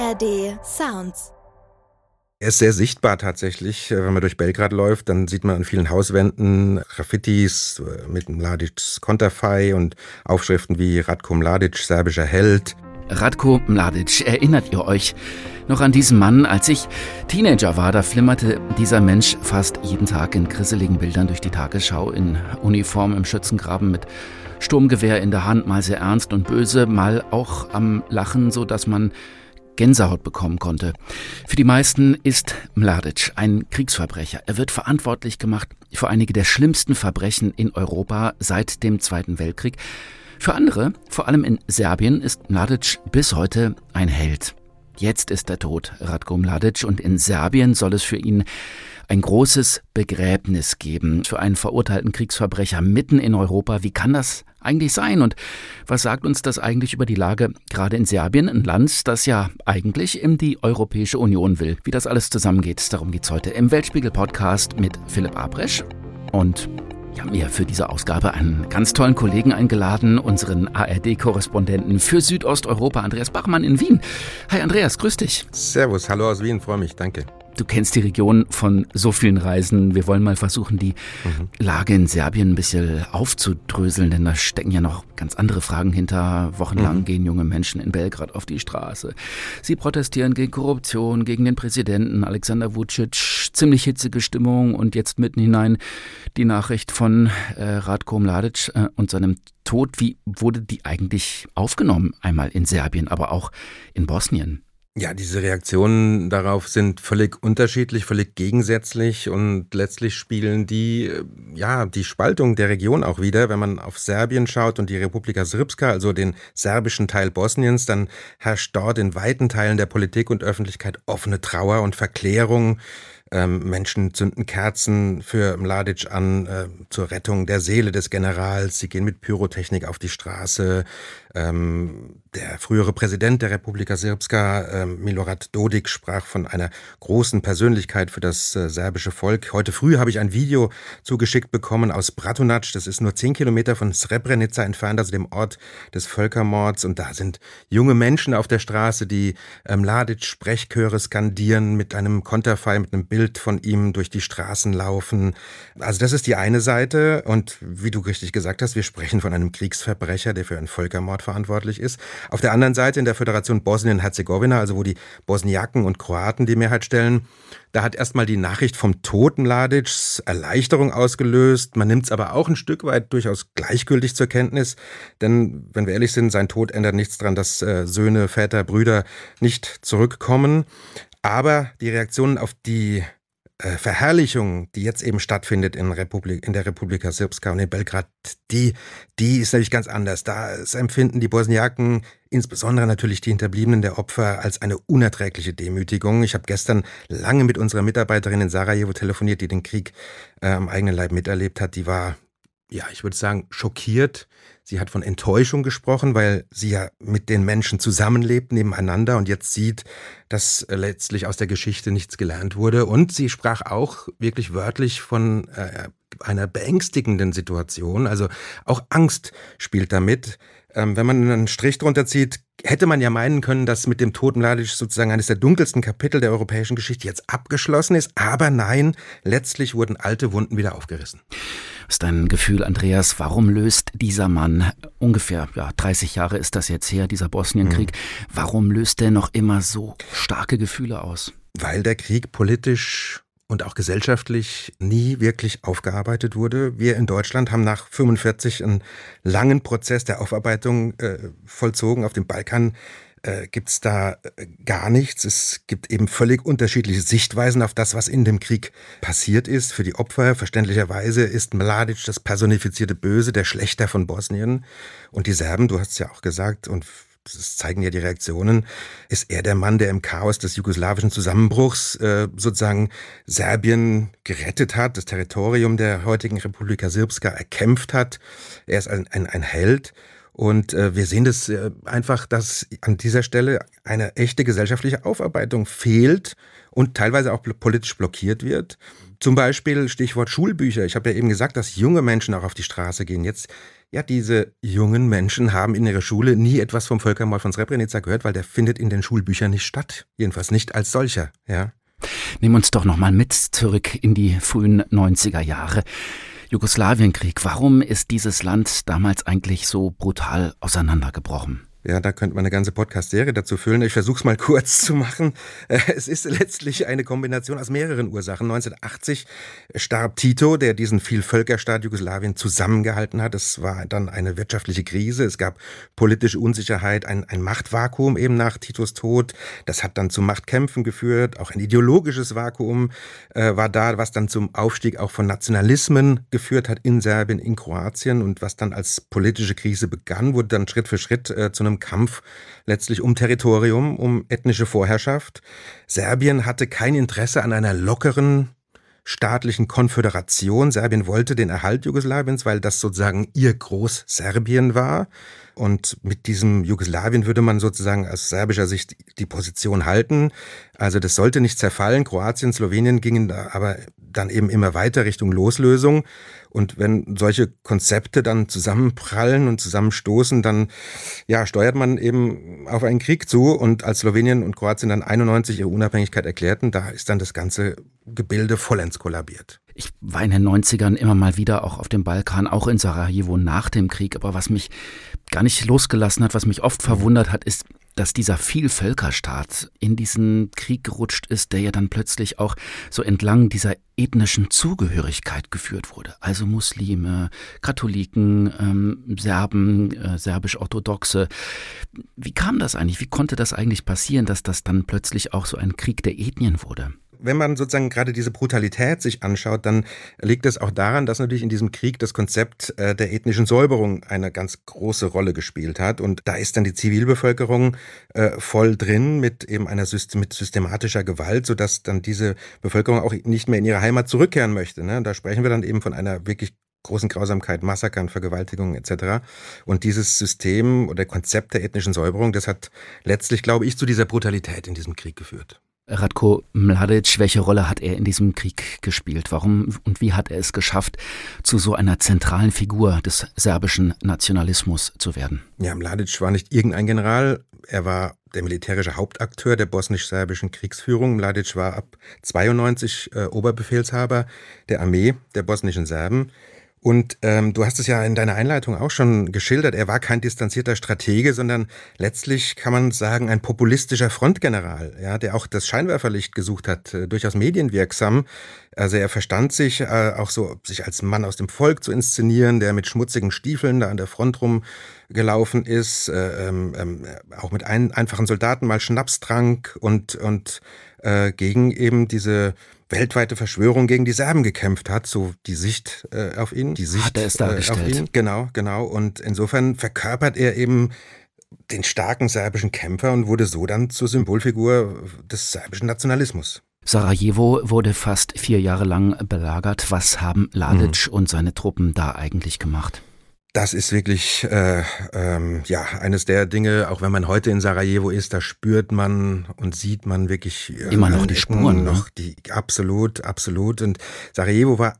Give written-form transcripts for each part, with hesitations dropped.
ARD Sounds. Er ist sehr sichtbar tatsächlich. Wenn man durch Belgrad läuft, dann sieht man an vielen Hauswänden Graffitis mit Mladics Konterfei und Aufschriften wie Ratko Mladic, serbischer Held. Ratko Mladic, erinnert ihr euch noch an diesen Mann? Als ich Teenager war, da flimmerte dieser Mensch fast jeden Tag in grisseligen Bildern durch die Tagesschau, in Uniform im Schützengraben mit Sturmgewehr in der Hand, mal sehr ernst und böse, mal auch am Lachen, so dass man Gänsehaut bekommen konnte. Für die meisten ist Mladic ein Kriegsverbrecher. Er wird verantwortlich gemacht für einige der schlimmsten Verbrechen in Europa seit dem Zweiten Weltkrieg. Für andere, vor allem in Serbien, ist Mladic bis heute ein Held. Jetzt ist er tot, Ratko Mladic, und in Serbien soll es für ihn ein großes Begräbnis geben für einen verurteilten Kriegsverbrecher mitten in Europa. Wie kann das eigentlich sein? Und was sagt uns das eigentlich über die Lage gerade in Serbien, ein Land, das ja eigentlich in die Europäische Union will? Wie das alles zusammengeht, darum geht's heute im Weltspiegel-Podcast mit Philipp Abresch. Und ich habe mir für diese Ausgabe einen ganz tollen Kollegen eingeladen, unseren ARD-Korrespondenten für Südosteuropa, Andreas Bachmann in Wien. Hi Andreas, grüß dich. Servus, hallo aus Wien, freue mich, danke. Du kennst die Region von so vielen Reisen. Wir wollen mal versuchen, die Lage in Serbien ein bisschen aufzudröseln, denn da stecken ja noch ganz andere Fragen hinter. Wochenlang gehen junge Menschen in Belgrad auf die Straße. Sie protestieren gegen Korruption, gegen den Präsidenten Alexander Vučić. Ziemlich hitzige Stimmung und jetzt mitten hinein die Nachricht von Ratko Mladic und seinem Tod. Wie wurde die eigentlich aufgenommen? Einmal in Serbien, aber auch in Bosnien. Ja, diese Reaktionen darauf sind völlig unterschiedlich, völlig gegensätzlich und letztlich spiegeln die Spaltung der Region auch wieder. Wenn man auf Serbien schaut und die Republika Srpska, also den serbischen Teil Bosniens, dann herrscht dort in weiten Teilen der Politik und Öffentlichkeit offene Trauer und Verklärung. Menschen zünden Kerzen für Mladic an, zur Rettung der Seele des Generals. Sie gehen mit Pyrotechnik auf die Straße. Der frühere Präsident der Republika Srpska, Milorad Dodik, sprach von einer großen Persönlichkeit für das serbische Volk. Heute früh habe ich ein Video zugeschickt bekommen aus Bratunac. Das ist nur 10 Kilometer von Srebrenica entfernt, also dem Ort des Völkermords. Und da sind junge Menschen auf der Straße, die Mladic Sprechchöre skandieren, mit einem Konterfei, mit einem Bild von ihm durch die Straßen laufen. Also das ist die eine Seite. Und wie du richtig gesagt hast, wir sprechen von einem Kriegsverbrecher, der für einen Völkermord verantwortlich ist. Auf der anderen Seite in der Föderation Bosnien-Herzegowina, also wo die Bosniaken und Kroaten die Mehrheit stellen, da hat erstmal die Nachricht vom Tod Mladics Erleichterung ausgelöst. Man nimmt es aber auch ein Stück weit durchaus gleichgültig zur Kenntnis. Denn, wenn wir ehrlich sind, sein Tod ändert nichts daran, dass Söhne, Väter, Brüder nicht zurückkommen. Aber die Reaktionen auf die Verherrlichung, die jetzt eben stattfindet in der Republika Srpska und in Belgrad, die ist natürlich ganz anders. Da empfinden die Bosniaken, insbesondere natürlich die Hinterbliebenen der Opfer, als eine unerträgliche Demütigung. Ich habe gestern lange mit unserer Mitarbeiterin in Sarajevo telefoniert, die den Krieg am eigenen Leib miterlebt hat. Die war, ich würde sagen, schockiert. Sie hat von Enttäuschung gesprochen, weil sie ja mit den Menschen zusammenlebt, nebeneinander und jetzt sieht, dass letztlich aus der Geschichte nichts gelernt wurde. Und sie sprach auch wirklich wörtlich von einer beängstigenden Situation. Also auch Angst spielt damit. Wenn man einen Strich drunter zieht, hätte man ja meinen können, dass mit dem Tod Mladic sozusagen eines der dunkelsten Kapitel der europäischen Geschichte jetzt abgeschlossen ist. Aber nein, letztlich wurden alte Wunden wieder aufgerissen. Was ist dein Gefühl, Andreas? Warum löst dieser Mann, ungefähr 30 Jahre ist das jetzt her, dieser Bosnienkrieg, warum löst der noch immer so starke Gefühle aus? Weil der Krieg politisch und auch gesellschaftlich nie wirklich aufgearbeitet wurde. Wir in Deutschland haben nach 1945 einen langen Prozess der Aufarbeitung vollzogen. Auf dem Balkan gibt's da gar nichts. Es gibt eben völlig unterschiedliche Sichtweisen auf das, was in dem Krieg passiert ist. Für die Opfer, verständlicherweise, ist Mladic das personifizierte Böse, der Schlächter von Bosnien. Und die Serben, du hast es ja auch gesagt, und das zeigen ja die Reaktionen, ist er der Mann, der im Chaos des jugoslawischen Zusammenbruchs sozusagen Serbien gerettet hat, das Territorium der heutigen Republika Srpska erkämpft hat. Er ist ein Held. Und wir sehen das einfach, dass an dieser Stelle eine echte gesellschaftliche Aufarbeitung fehlt und teilweise auch politisch blockiert wird. Zum Beispiel Stichwort Schulbücher. Ich habe ja eben gesagt, dass junge Menschen auch auf die Straße gehen. Jetzt, ja, diese jungen Menschen haben in ihrer Schule nie etwas vom Völkermord von Srebrenica gehört, weil der findet in den Schulbüchern nicht statt. Jedenfalls nicht als solcher, ja. Nimm uns doch nochmal mit zurück in die frühen 90er Jahre. Jugoslawienkrieg. Warum ist dieses Land damals eigentlich so brutal auseinandergebrochen? Ja, da könnte man eine ganze Podcast-Serie dazu füllen. Ich versuche es mal kurz zu machen. Es ist letztlich eine Kombination aus mehreren Ursachen. 1980 starb Tito, der diesen Vielvölkerstaat Jugoslawien zusammengehalten hat. Es war dann eine wirtschaftliche Krise. Es gab politische Unsicherheit, ein Machtvakuum eben nach Titos Tod. Das hat dann zu Machtkämpfen geführt. Auch ein ideologisches Vakuum war da, was dann zum Aufstieg auch von Nationalismen geführt hat in Serbien, in Kroatien. Und was dann als politische Krise begann, wurde dann Schritt für Schritt zu einem Kampf letztlich um Territorium, um ethnische Vorherrschaft. Serbien hatte kein Interesse an einer lockeren staatlichen Konföderation. Serbien wollte den Erhalt Jugoslawiens, weil das sozusagen ihr Groß-Serbien war. Und mit diesem Jugoslawien würde man sozusagen aus serbischer Sicht die Position halten. Also das sollte nicht zerfallen. Kroatien, Slowenien gingen da aber dann eben immer weiter Richtung Loslösung. Und wenn solche Konzepte dann zusammenprallen und zusammenstoßen, dann ja, steuert man eben auf einen Krieg zu. Und als Slowenien und Kroatien dann 91 ihre Unabhängigkeit erklärten, da ist dann das ganze Gebilde vollends kollabiert. Ich war in den 90ern immer mal wieder auch auf dem Balkan, auch in Sarajevo nach dem Krieg. Aber was mich gar nicht losgelassen hat, was mich oft verwundert hat, ist, dass dieser Vielvölkerstaat in diesen Krieg gerutscht ist, der ja dann plötzlich auch so entlang dieser ethnischen Zugehörigkeit geführt wurde. Also Muslime, Katholiken, Serben, serbisch-orthodoxe. Wie kam das eigentlich? Wie konnte das eigentlich passieren, dass das dann plötzlich auch so ein Krieg der Ethnien wurde? Wenn man sozusagen gerade diese Brutalität sich anschaut, dann liegt es auch daran, dass natürlich in diesem Krieg das Konzept der ethnischen Säuberung eine ganz große Rolle gespielt hat. Und da ist dann die Zivilbevölkerung voll drin mit eben mit systematischer Gewalt, sodass dann diese Bevölkerung auch nicht mehr in ihre Heimat zurückkehren möchte. Ne? Da sprechen wir dann eben von einer wirklich großen Grausamkeit, Massakern, Vergewaltigungen etc. Und dieses System oder Konzept der ethnischen Säuberung, das hat letztlich, glaube ich, zu dieser Brutalität in diesem Krieg geführt. Ratko Mladic, welche Rolle hat er in diesem Krieg gespielt? Warum und wie hat er es geschafft, zu so einer zentralen Figur des serbischen Nationalismus zu werden? Ja, Mladic war nicht irgendein General. Er war der militärische Hauptakteur der bosnisch-serbischen Kriegsführung. Mladic war ab 92 Oberbefehlshaber der Armee der bosnischen Serben. Und du hast es ja in deiner Einleitung auch schon geschildert, er war kein distanzierter Stratege, sondern letztlich kann man sagen, ein populistischer Frontgeneral, ja, der auch das Scheinwerferlicht gesucht hat, durchaus medienwirksam. Also er verstand sich auch so, sich als Mann aus dem Volk zu inszenieren, der mit schmutzigen Stiefeln da an der Front rumgelaufen ist, auch mit einfachen Soldaten mal Schnaps trank und gegen eben diese weltweite Verschwörung gegen die Serben gekämpft hat, so die Sicht auf ihn. Die Sicht hat er es dargestellt. Auf ihn. Genau. Und insofern verkörpert er eben den starken serbischen Kämpfer und wurde so dann zur Symbolfigur des serbischen Nationalismus. Sarajevo wurde fast 4 Jahre lang belagert. Was haben Mladic und seine Truppen da eigentlich gemacht? Das ist wirklich eines der Dinge, auch wenn man heute in Sarajevo ist, da spürt man und sieht man wirklich immer noch die Spuren. Absolut. Und Sarajevo war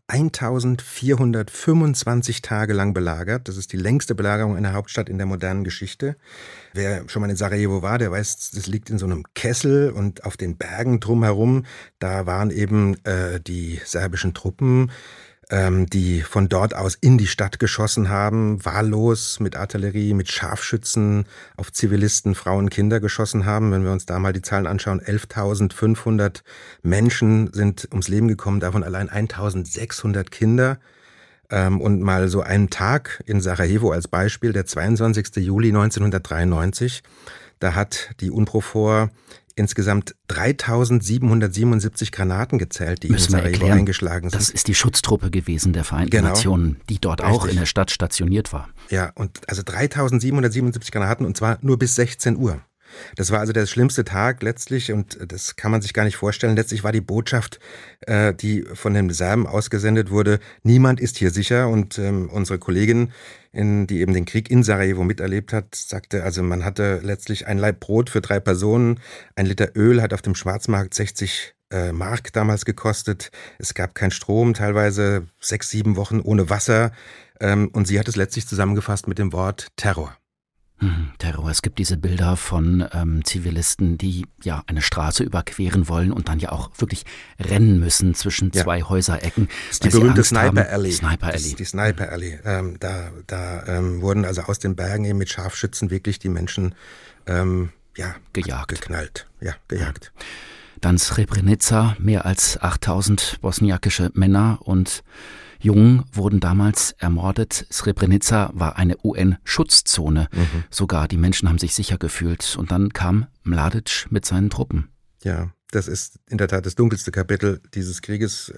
1425 Tage lang belagert. Das ist die längste Belagerung einer Hauptstadt in der modernen Geschichte. Wer schon mal in Sarajevo war, der weiß, das liegt in so einem Kessel und auf den Bergen drumherum, da waren eben die serbischen Truppen, die von dort aus in die Stadt geschossen haben, wahllos mit Artillerie, mit Scharfschützen auf Zivilisten, Frauen, Kinder geschossen haben. Wenn wir uns da mal die Zahlen anschauen, 11.500 Menschen sind ums Leben gekommen, davon allein 1.600 Kinder. Und mal so einen Tag in Sarajevo als Beispiel, der 22. Juli 1993, da hat die UNPROFOR insgesamt 3.777 Granaten gezählt, die in Sarajevo eingeschlagen sind. Das ist die Schutztruppe gewesen der Vereinten Nationen, die dort auch in der Stadt stationiert war. Ja, und also 3.777 Granaten und zwar nur bis 16 Uhr. Das war also der schlimmste Tag letztlich und das kann man sich gar nicht vorstellen. Letztlich war die Botschaft, die von den Serben ausgesendet wurde, niemand ist hier sicher und unsere Kollegin, die eben den Krieg in Sarajevo miterlebt hat, sagte, also man hatte letztlich ein Laib Brot für 3 Personen, 1 Liter Öl hat auf dem Schwarzmarkt 60 Mark damals gekostet. Es gab keinen Strom, teilweise 6, 7 Wochen ohne Wasser. Und sie hat es letztlich zusammengefasst mit dem Wort Terror. Terror. Es gibt diese Bilder von Zivilisten, die ja eine Straße überqueren wollen und dann ja auch wirklich rennen müssen zwischen 2 Häuserecken. Das ist die berühmte Sniper Alley. Die Sniper Alley. Da wurden also aus den Bergen eben mit Scharfschützen wirklich die Menschen geknallt. Ja, gejagt. Dann Srebrenica, mehr als 8000 bosniakische Männer und Jungen wurden damals ermordet. Srebrenica war eine UN-Schutzzone. Sogar die Menschen haben sich sicher gefühlt. Und dann kam Mladic mit seinen Truppen. Ja, das ist in der Tat das dunkelste Kapitel dieses Krieges.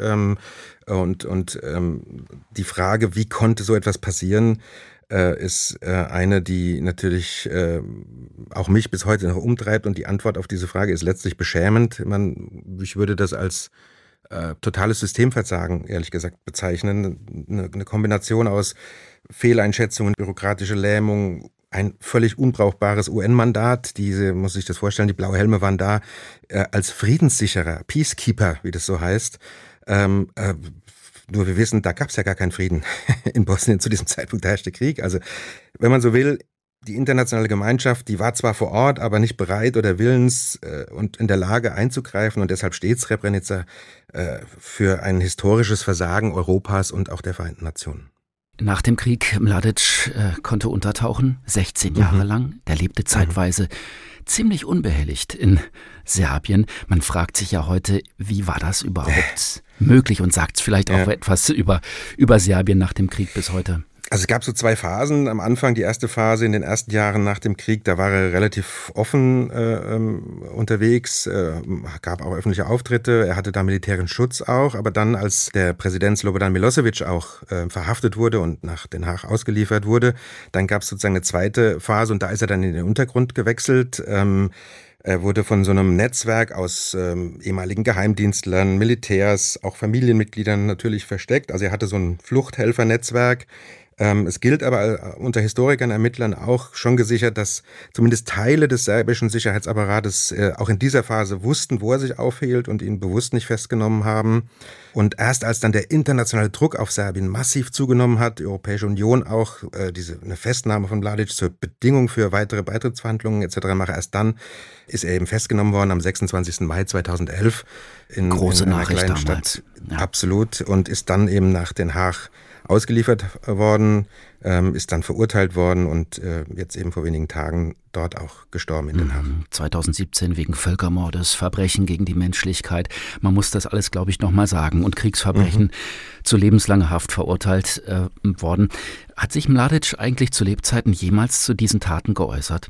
Die Frage, wie konnte so etwas passieren, ist eine, die natürlich auch mich bis heute noch umtreibt. Und die Antwort auf diese Frage ist letztlich beschämend. Ich würde das als totales Systemversagen, ehrlich gesagt, bezeichnen. Eine Kombination aus Fehleinschätzungen, bürokratische Lähmung, ein völlig unbrauchbares UN-Mandat. Muss ich das vorstellen, die blaue Helme waren da als Friedenssicherer, Peacekeeper, wie das so heißt. Nur wir wissen, da gab es ja gar keinen Frieden in Bosnien zu diesem Zeitpunkt, da herrschte Krieg. Also wenn man so will, die internationale Gemeinschaft, die war zwar vor Ort, aber nicht bereit oder willens und in der Lage einzugreifen. Und deshalb steht Srebrenica für ein historisches Versagen Europas und auch der Vereinten Nationen. Nach dem Krieg, Mladic konnte untertauchen, 16 Jahre lang. Der lebte zeitweise ziemlich unbehelligt in Serbien. Man fragt sich ja heute, wie war das überhaupt möglich und sagt vielleicht auch etwas über Serbien nach dem Krieg bis heute? Also es gab so 2 Phasen. Am Anfang, die erste Phase in den ersten Jahren nach dem Krieg, da war er relativ offen unterwegs, gab auch öffentliche Auftritte, er hatte da militären Schutz auch, aber dann, als der Präsident Slobodan Milosevic auch verhaftet wurde und nach Den Haag ausgeliefert wurde, dann gab es sozusagen eine zweite Phase und da ist er dann in den Untergrund gewechselt. Er wurde von so einem Netzwerk aus ehemaligen Geheimdienstlern, Militärs, auch Familienmitgliedern natürlich versteckt. Also er hatte so ein Fluchthelfernetzwerk. Es gilt aber unter Historikern, Ermittlern auch schon gesichert, dass zumindest Teile des serbischen Sicherheitsapparates auch in dieser Phase wussten, wo er sich aufhielt und ihn bewusst nicht festgenommen haben. Und erst als dann der internationale Druck auf Serbien massiv zugenommen hat, die Europäische Union auch eine Festnahme von Mladic zur Bedingung für weitere Beitrittsverhandlungen etc. mache, erst dann ist er eben festgenommen worden am 26. Mai 2011 in einer kleinen Stadt. Ja. Absolut. Und ist dann eben nach Den Haag ausgeliefert worden, ist dann verurteilt worden und jetzt eben vor wenigen Tagen dort auch gestorben in Den Haag. 2017 wegen Völkermordes, Verbrechen gegen die Menschlichkeit. Man muss das alles, glaube ich, nochmal sagen. Und Kriegsverbrechen zu lebenslanger Haft verurteilt worden. Hat sich Mladic eigentlich zu Lebzeiten jemals zu diesen Taten geäußert?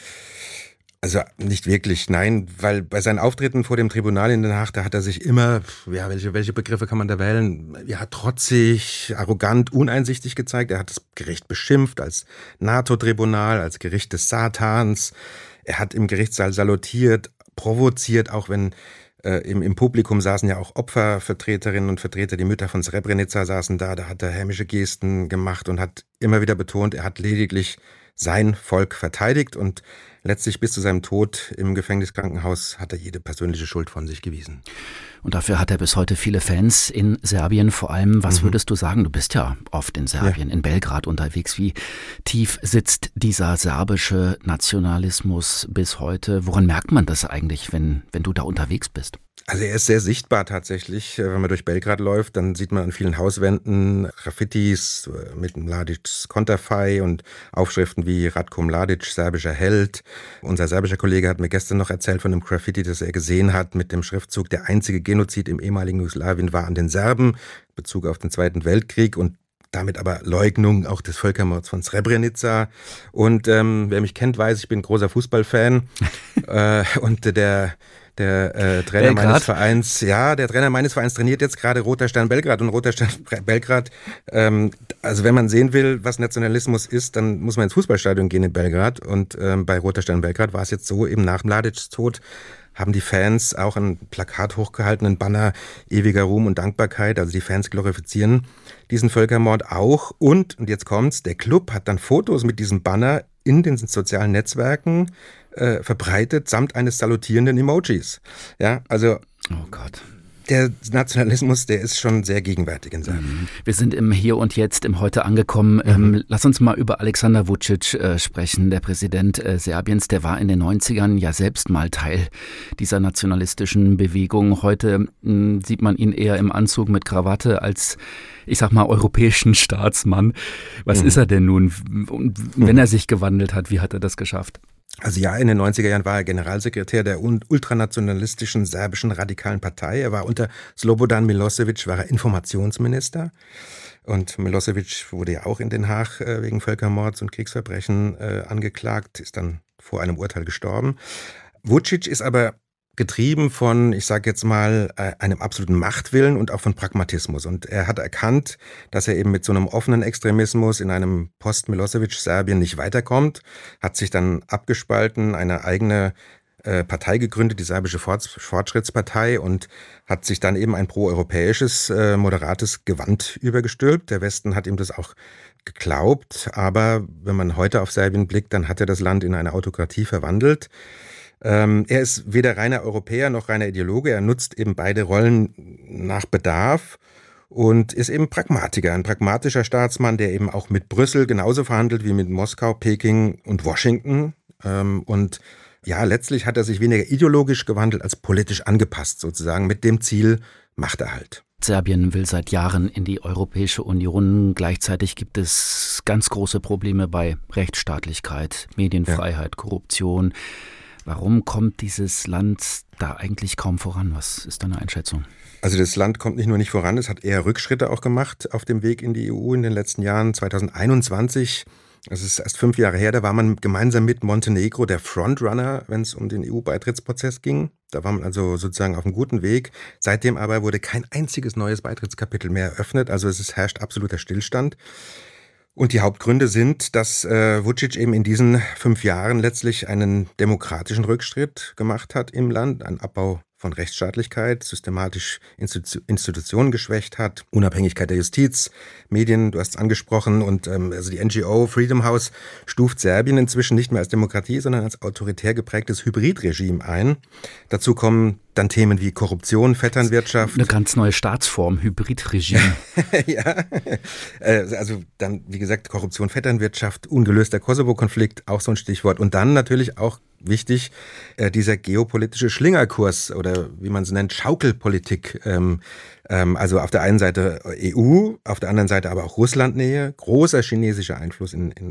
Also nicht wirklich, nein, weil bei seinen Auftritten vor dem Tribunal in Den Haag, da hat er sich immer, welche Begriffe kann man da wählen, trotzig, arrogant, uneinsichtig gezeigt. Er hat das Gericht beschimpft als NATO-Tribunal, als Gericht des Satans. Er hat im Gerichtssaal salutiert, provoziert, auch wenn im Publikum saßen ja auch Opfervertreterinnen und Vertreter, die Mütter von Srebrenica saßen da hat er hämische Gesten gemacht und hat immer wieder betont, er hat lediglich sein Volk verteidigt und letztlich bis zu seinem Tod im Gefängniskrankenhaus hat er jede persönliche Schuld von sich gewiesen. Und dafür hat er bis heute viele Fans in Serbien. Vor allem, was würdest du sagen? Du bist ja oft in Serbien, in Belgrad unterwegs. Wie tief sitzt dieser serbische Nationalismus bis heute? Woran merkt man das eigentlich, wenn du da unterwegs bist? Also er ist sehr sichtbar tatsächlich. Wenn man durch Belgrad läuft, dann sieht man an vielen Hauswänden Graffitis mit Mladics Konterfei und Aufschriften wie Ratko Mladic, serbischer Held. Unser serbischer Kollege hat mir gestern noch erzählt von einem Graffiti, das er gesehen hat mit dem Schriftzug: Der einzige Genozid im ehemaligen Jugoslawien war an den Serben, in Bezug auf den Zweiten Weltkrieg und damit aber Leugnung auch des Völkermords von Srebrenica. Und wer mich kennt, weiß, ich bin großer Fußballfan. Und Der Trainer meines Vereins, der Trainer meines Vereins trainiert jetzt gerade Roter Stern Belgrad und Roter Stern Belgrad, also wenn man sehen will, was Nationalismus ist, dann muss man ins Fußballstadion gehen in Belgrad und bei Roter Stern Belgrad war es jetzt so, eben nach Mladics Tod haben die Fans auch ein Plakat hochgehalten, ein Banner ewiger Ruhm und Dankbarkeit, also die Fans glorifizieren diesen Völkermord auch und jetzt kommt's, der Club hat dann Fotos mit diesem Banner in den sozialen Netzwerken verbreitet, samt eines salutierenden Emojis. Ja, also oh Gott. Der Nationalismus, der ist schon sehr gegenwärtig in Serbien. Wir sind im Hier und Jetzt, im Heute angekommen. Lass uns mal über Alexander Vučić sprechen, der Präsident Serbiens. Der war in den 90ern ja selbst mal Teil dieser nationalistischen Bewegung. Heute sieht man ihn eher im Anzug mit Krawatte als, ich sag mal, europäischen Staatsmann. Was ist er denn nun? Und wenn er sich gewandelt hat, wie hat er das geschafft? Also ja, in den 90er Jahren war er Generalsekretär der ultranationalistischen serbischen radikalen Partei. Er war unter Slobodan Milosevic, war er Informationsminister. Und Milosevic wurde ja auch in Den Haag wegen Völkermords und Kriegsverbrechen angeklagt, ist dann vor einem Urteil gestorben. Vučić ist aber getrieben von, ich sage jetzt mal, einem absoluten Machtwillen und auch von Pragmatismus. Und er hat erkannt, dass er eben mit so einem offenen Extremismus in einem Post-Milosevic-Serbien nicht weiterkommt, hat sich dann abgespalten, eine eigene Partei gegründet, die Serbische Fortschrittspartei, und hat sich dann eben ein proeuropäisches, moderates Gewand übergestülpt. Der Westen hat ihm das auch geglaubt, aber wenn man heute auf Serbien blickt, dann hat er das Land in eine Autokratie verwandelt. Er ist weder reiner Europäer noch reiner Ideologe. Er nutzt eben beide Rollen nach Bedarf und ist eben Pragmatiker, ein pragmatischer Staatsmann, der eben auch mit Brüssel genauso verhandelt wie mit Moskau, Peking und Washington. Und ja, letztlich hat er sich weniger ideologisch gewandelt als politisch angepasst sozusagen mit dem Ziel Machterhalt. Serbien will seit Jahren in die Europäische Union. Gleichzeitig gibt es ganz große Probleme bei Rechtsstaatlichkeit, Medienfreiheit, Korruption. Warum kommt dieses Land da eigentlich kaum voran? Was ist deine Einschätzung? Also das Land kommt nicht nur nicht voran, es hat eher Rückschritte auch gemacht auf dem Weg in die EU in den letzten Jahren. 2021, das ist erst 5 Jahre her, da war man gemeinsam mit Montenegro der Frontrunner, wenn es um den EU-Beitrittsprozess ging. Da war man also sozusagen auf einem guten Weg. Seitdem aber wurde kein einziges neues Beitrittskapitel mehr eröffnet. Also herrscht absoluter Stillstand. Und die Hauptgründe sind, dass Vučić eben in diesen 5 Jahren letztlich einen demokratischen Rückschritt gemacht hat im Land, einen Abbau von Rechtsstaatlichkeit, systematisch Institutionen geschwächt hat, Unabhängigkeit der Justiz, Medien, du hast es angesprochen, und also die NGO Freedom House stuft Serbien inzwischen nicht mehr als Demokratie, sondern als autoritär geprägtes Hybridregime ein. Dazu kommen dann Themen wie Korruption, Vetternwirtschaft. Eine ganz neue Staatsform, Hybridregime. Ja, also dann, wie gesagt, Korruption, Vetternwirtschaft, ungelöster Kosovo-Konflikt, auch so ein Stichwort. Und dann natürlich auch wichtig, dieser geopolitische Schlingerkurs oder wie man es nennt, Schaukelpolitik. Also auf der einen Seite EU, auf der anderen Seite aber auch Russlandnähe, großer chinesischer Einfluss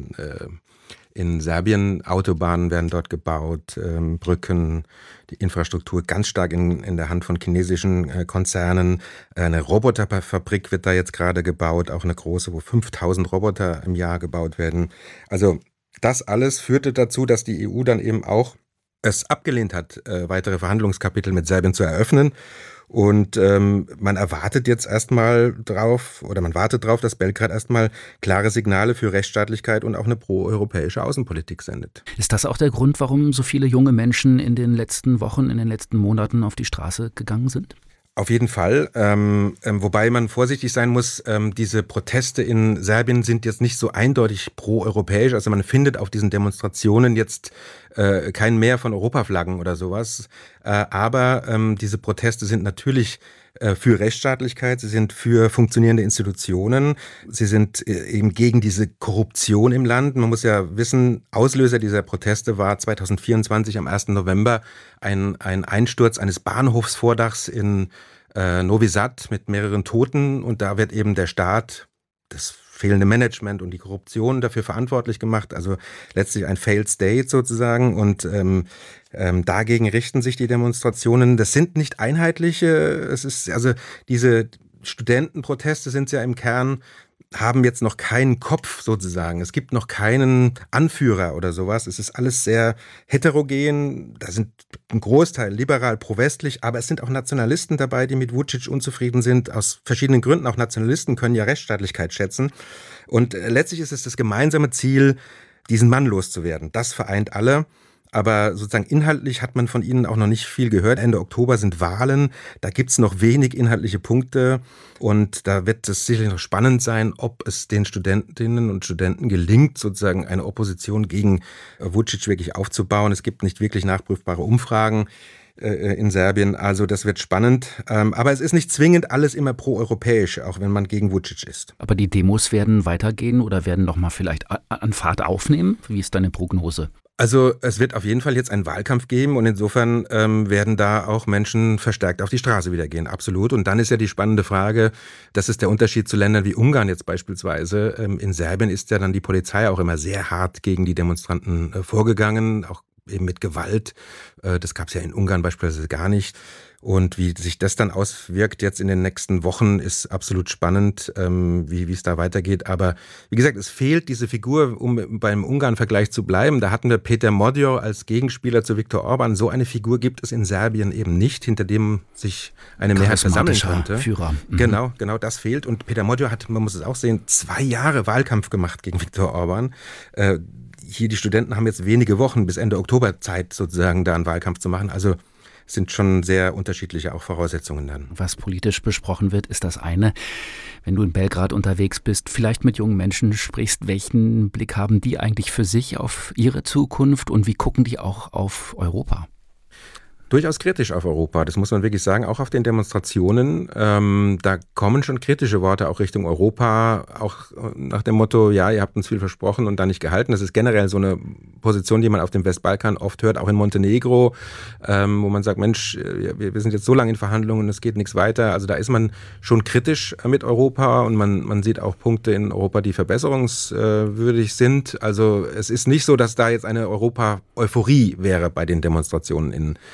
in Serbien. Autobahnen werden dort gebaut, Brücken, die Infrastruktur ganz stark in der Hand von chinesischen Konzernen. Eine Roboterfabrik wird da jetzt gerade gebaut, auch eine große, wo 5000 Roboter im Jahr gebaut werden. Also das alles führte dazu, dass die EU dann eben auch es abgelehnt hat, weitere Verhandlungskapitel mit Serbien zu eröffnen. Und man erwartet jetzt erstmal drauf, oder man wartet drauf, dass Belgrad erstmal klare Signale für Rechtsstaatlichkeit und auch eine proeuropäische Außenpolitik sendet. Ist das auch der Grund, warum so viele junge Menschen in den letzten Wochen, in den letzten Monaten auf die Straße gegangen sind? Auf jeden Fall, wobei man vorsichtig sein muss, diese Proteste in Serbien sind jetzt nicht so eindeutig proeuropäisch, also man findet auf diesen Demonstrationen jetzt kein Mehr von Europaflaggen oder sowas, aber diese Proteste sind natürlich für Rechtsstaatlichkeit, sie sind für funktionierende Institutionen, sie sind eben gegen diese Korruption im Land. Man muss ja wissen, Auslöser dieser Proteste war 2024 am 1. November ein Einsturz eines Bahnhofsvordachs in Novi Sad mit mehreren Toten, und da wird eben der Staat, das fehlende Management und die Korruption dafür verantwortlich gemacht, also letztlich ein Failed State sozusagen, und dagegen richten sich die Demonstrationen. Das sind nicht einheitliche, es ist also diese Studentenproteste sind ja im Kern haben jetzt noch keinen Kopf sozusagen. Es gibt noch keinen Anführer oder sowas. Es ist alles sehr heterogen. Da sind ein Großteil liberal, pro-westlich, aber es sind auch Nationalisten dabei, die mit Vučić unzufrieden sind. Aus verschiedenen Gründen. Auch Nationalisten können ja Rechtsstaatlichkeit schätzen. Und letztlich ist es das gemeinsame Ziel, diesen Mann loszuwerden. Das vereint alle. Aber sozusagen inhaltlich hat man von ihnen auch noch nicht viel gehört. Ende Oktober sind Wahlen, da gibt es noch wenig inhaltliche Punkte und da wird es sicherlich noch spannend sein, ob es den Studentinnen und Studenten gelingt, sozusagen eine Opposition gegen Vučić wirklich aufzubauen. Es gibt nicht wirklich nachprüfbare Umfragen in Serbien, also das wird spannend. Aber es ist nicht zwingend alles immer pro-europäisch, auch wenn man gegen Vučić ist. Aber die Demos werden weitergehen oder werden nochmal vielleicht an Fahrt aufnehmen? Wie ist deine Prognose? Also es wird auf jeden Fall jetzt einen Wahlkampf geben und insofern werden da auch Menschen verstärkt auf die Straße wieder gehen, absolut. Und dann ist ja die spannende Frage, das ist der Unterschied zu Ländern wie Ungarn jetzt beispielsweise. In Serbien ist ja dann die Polizei auch immer sehr hart gegen die Demonstranten vorgegangen, auch eben mit Gewalt. Das gab es ja in Ungarn beispielsweise gar nicht. Und wie sich das dann auswirkt jetzt in den nächsten Wochen, ist absolut spannend, wie es da weitergeht. Aber wie gesagt, es fehlt diese Figur, um beim Ungarn-Vergleich zu bleiben. Da hatten wir Peter Magyar als Gegenspieler zu Viktor Orban. So eine Figur gibt es in Serbien eben nicht, hinter dem sich eine Mehrheit versammeln konnte. Führer. Mhm. Genau, das fehlt. Und Peter Magyar hat, man muss es auch sehen, 2 Jahre Wahlkampf gemacht gegen Viktor Orban. Hier die Studenten haben jetzt wenige Wochen bis Ende Oktober Zeit, sozusagen da einen Wahlkampf zu machen. Also sind schon sehr unterschiedliche auch Voraussetzungen dann. Was politisch besprochen wird, ist das eine. Wenn du in Belgrad unterwegs bist, vielleicht mit jungen Menschen sprichst, welchen Blick haben die eigentlich für sich auf ihre Zukunft und wie gucken die auch auf Europa? Durchaus kritisch auf Europa, das muss man wirklich sagen, auch auf den Demonstrationen. Da kommen schon kritische Worte auch Richtung Europa, auch nach dem Motto, ja, ihr habt uns viel versprochen und dann nicht gehalten. Das ist generell so eine Position, die man auf dem Westbalkan oft hört, auch in Montenegro, wo man sagt, Mensch, wir sind jetzt so lange in Verhandlungen, es geht nichts weiter. Also da ist man schon kritisch mit Europa und man sieht auch Punkte in Europa, die verbesserungswürdig sind. Also es ist nicht so, dass da jetzt eine Europa-Euphorie wäre bei den Demonstrationen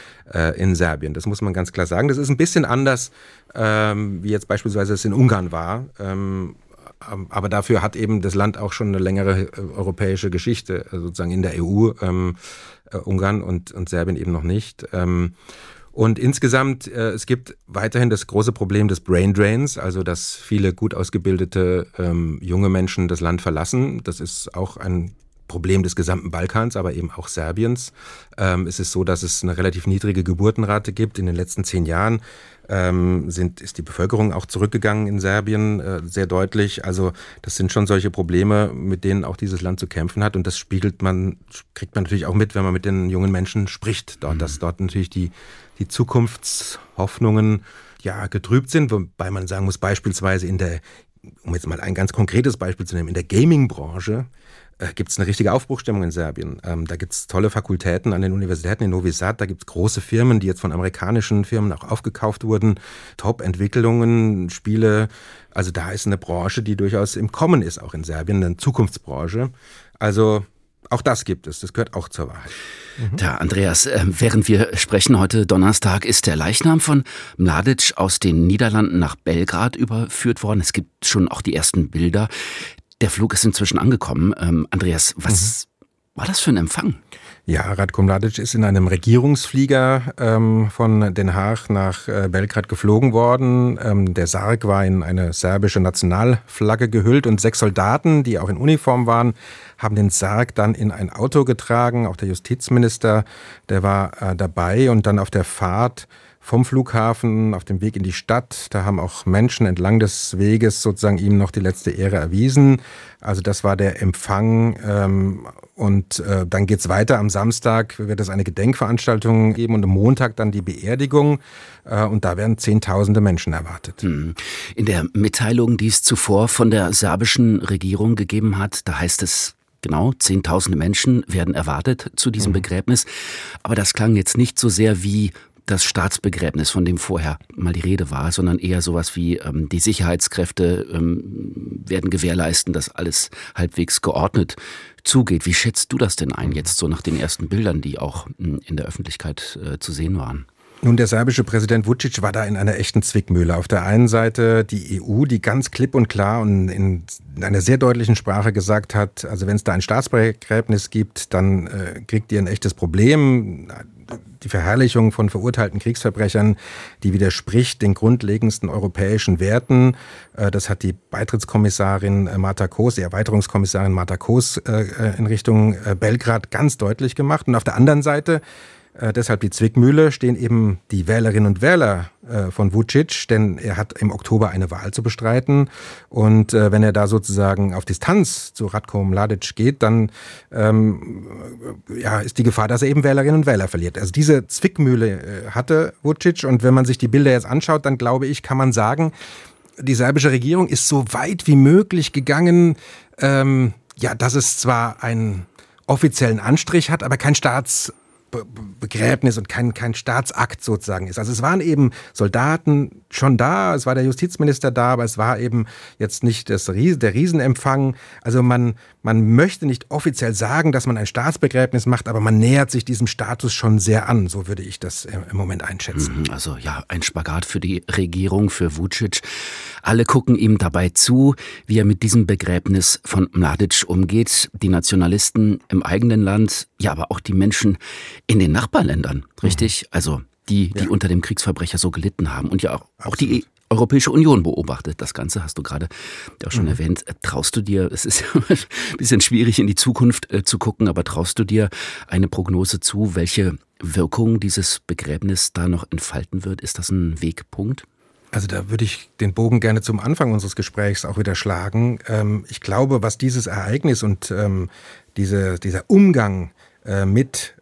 in Serbien. Das muss man ganz klar sagen. Das ist ein bisschen anders, wie jetzt beispielsweise es in Ungarn war. Aber dafür hat eben das Land auch schon eine längere europäische Geschichte, sozusagen in der EU, Ungarn und Serbien eben noch nicht. Und insgesamt, es gibt weiterhin das große Problem des Brain Drains, also dass viele gut ausgebildete junge Menschen das Land verlassen. Das ist auch ein Problem des gesamten Balkans, aber eben auch Serbiens. Es ist so, dass es eine relativ niedrige Geburtenrate gibt. In den letzten 10 Jahren ist die Bevölkerung auch zurückgegangen in Serbien, sehr deutlich. Also das sind schon solche Probleme, mit denen auch dieses Land zu kämpfen hat. Und das kriegt man natürlich auch mit, wenn man mit den jungen Menschen spricht. Dass dort natürlich die Zukunftshoffnungen ja getrübt sind, wobei man sagen muss, beispielsweise um jetzt mal ein ganz konkretes Beispiel zu nehmen, in der Gaming-Branche gibt es eine richtige Aufbruchstimmung in Serbien. Da gibt es tolle Fakultäten an den Universitäten in Novi Sad, da gibt es große Firmen, die jetzt von amerikanischen Firmen auch aufgekauft wurden, Top-Entwicklungen, Spiele. Also da ist eine Branche, die durchaus im Kommen ist, auch in Serbien, eine Zukunftsbranche. Also auch das gibt es, das gehört auch zur Wahrheit. Ja, Andreas, während wir sprechen, heute Donnerstag ist der Leichnam von Mladić aus den Niederlanden nach Belgrad überführt worden. Es gibt schon auch die ersten Bilder. Der Flug ist inzwischen angekommen. Andreas, was war das für ein Empfang? Ja, Ratko Mladić ist in einem Regierungsflieger von Den Haag nach Belgrad geflogen worden. Der Sarg war in eine serbische Nationalflagge gehüllt und 6 Soldaten, die auch in Uniform waren, haben den Sarg dann in ein Auto getragen. Auch der Justizminister, der war dabei und dann auf der Fahrt vom Flughafen auf dem Weg in die Stadt. Da haben auch Menschen entlang des Weges sozusagen ihm noch die letzte Ehre erwiesen. Also das war der Empfang. Und dann geht's weiter. Am Samstag wird es eine Gedenkveranstaltung geben und am Montag dann die Beerdigung. Und da werden Zehntausende Menschen erwartet. In der Mitteilung, die es zuvor von der serbischen Regierung gegeben hat, da heißt es, genau, Zehntausende Menschen werden erwartet zu diesem Begräbnis. Aber das klang jetzt nicht so sehr wie das Staatsbegräbnis, von dem vorher mal die Rede war, sondern eher sowas wie die Sicherheitskräfte werden gewährleisten, dass alles halbwegs geordnet zugeht. Wie schätzt du das denn ein, jetzt so nach den ersten Bildern, die auch in der Öffentlichkeit zu sehen waren? Nun, der serbische Präsident Vučić war da in einer echten Zwickmühle. Auf der einen Seite die EU, die ganz klipp und klar und in einer sehr deutlichen Sprache gesagt hat, also wenn es da ein Staatsbegräbnis gibt, dann kriegt ihr ein echtes Problem. Die Verherrlichung von verurteilten Kriegsverbrechern, die widerspricht den grundlegendsten europäischen Werten. Das hat die Beitrittskommissarin Marta Kos, die Erweiterungskommissarin Marta Kos in Richtung Belgrad ganz deutlich gemacht. Und auf der anderen Seite deshalb die Zwickmühle, stehen eben die Wählerinnen und Wähler von Vučić, denn er hat im Oktober eine Wahl zu bestreiten. Und wenn er da sozusagen auf Distanz zu Ratko Mladić geht, dann ist die Gefahr, dass er eben Wählerinnen und Wähler verliert. Also diese Zwickmühle hatte Vučić. Und wenn man sich die Bilder jetzt anschaut, dann glaube ich, kann man sagen, die serbische Regierung ist so weit wie möglich gegangen, dass es zwar einen offiziellen Anstrich hat, aber kein Staatsbegräbnis und kein Staatsakt sozusagen ist. Also es waren eben Soldaten schon da, es war der Justizminister da, aber es war eben jetzt nicht der Riesenempfang. Also man möchte nicht offiziell sagen, dass man ein Staatsbegräbnis macht, aber man nähert sich diesem Status schon sehr an. So würde ich das im Moment einschätzen. Also ja, ein Spagat für die Regierung, für Vučić. Alle gucken ihm dabei zu, wie er mit diesem Begräbnis von Mladić umgeht. Die Nationalisten im eigenen Land, ja, aber auch die Menschen in den Nachbarländern, richtig? Also die unter dem Kriegsverbrecher so gelitten haben. Und ja auch die Europäische Union beobachtet das Ganze, hast du gerade auch schon erwähnt. Traust du dir, es ist ja ein bisschen schwierig in die Zukunft zu gucken, aber traust du dir eine Prognose zu, welche Wirkung dieses Begräbnis da noch entfalten wird? Ist das ein Wegpunkt? Also da würde ich den Bogen gerne zum Anfang unseres Gesprächs auch wieder schlagen. Ich glaube, was dieses Ereignis und dieser Umgang mit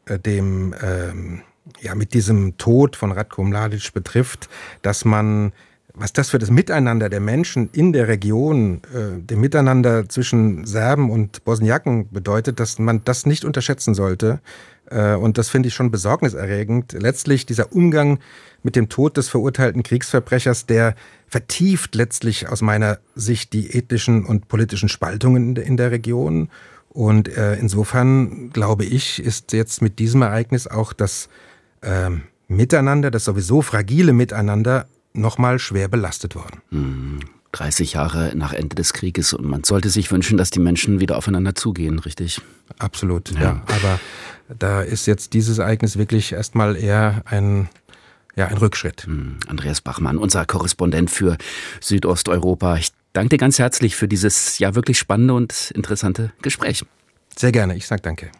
diesem Tod von Ratko Mladić betrifft, dass man, was das für das Miteinander der Menschen in der Region, dem Miteinander zwischen Serben und Bosniaken bedeutet, dass man das nicht unterschätzen sollte. Und das finde ich schon besorgniserregend. Letztlich dieser Umgang mit dem Tod des verurteilten Kriegsverbrechers, der vertieft letztlich aus meiner Sicht die ethnischen und politischen Spaltungen in der Region. Und insofern, glaube ich, ist jetzt mit diesem Ereignis auch das Miteinander, das sowieso fragile Miteinander, nochmal schwer belastet worden. 30 Jahre nach Ende des Krieges und man sollte sich wünschen, dass die Menschen wieder aufeinander zugehen, richtig? Absolut, ja. Aber da ist jetzt dieses Ereignis wirklich erstmal eher ein Rückschritt. Andreas Bachmann, unser Korrespondent für Südosteuropa. Ich danke dir ganz herzlich für dieses wirklich spannende und interessante Gespräch. Sehr gerne, ich sage danke.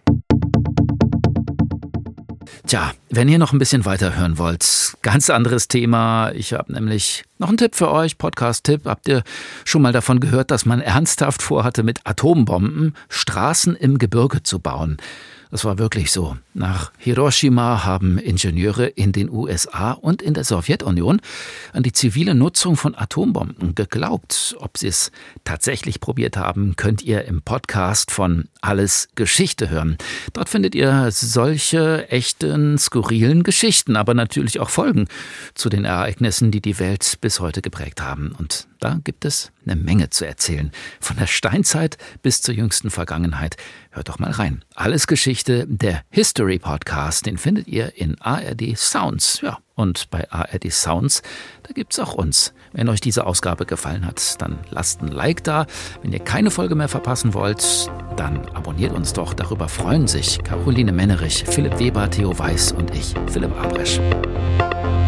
Tja, wenn ihr noch ein bisschen weiter hören wollt, ganz anderes Thema. Ich habe nämlich noch einen Tipp für euch, Podcast-Tipp. Habt ihr schon mal davon gehört, dass man ernsthaft vorhatte, mit Atombomben Straßen im Gebirge zu bauen? Das war wirklich so. Nach Hiroshima haben Ingenieure in den USA und in der Sowjetunion an die zivile Nutzung von Atombomben geglaubt. Ob sie es tatsächlich probiert haben, könnt ihr im Podcast von Alles Geschichte hören. Dort findet ihr solche echten, skurrilen Geschichten, aber natürlich auch Folgen zu den Ereignissen, die die Welt bis heute geprägt haben. Und da gibt es eine Menge zu erzählen. Von der Steinzeit bis zur jüngsten Vergangenheit. Hört doch mal rein. Alles Geschichte, der History Podcast, den findet ihr in ARD Sounds. Ja, und bei ARD Sounds, da gibt's auch uns. Wenn euch diese Ausgabe gefallen hat, dann lasst ein Like da. Wenn ihr keine Folge mehr verpassen wollt, dann abonniert uns doch. Darüber freuen sich Caroline Mennerich, Philipp Weber, Theo Weiß und ich, Philipp Abresch.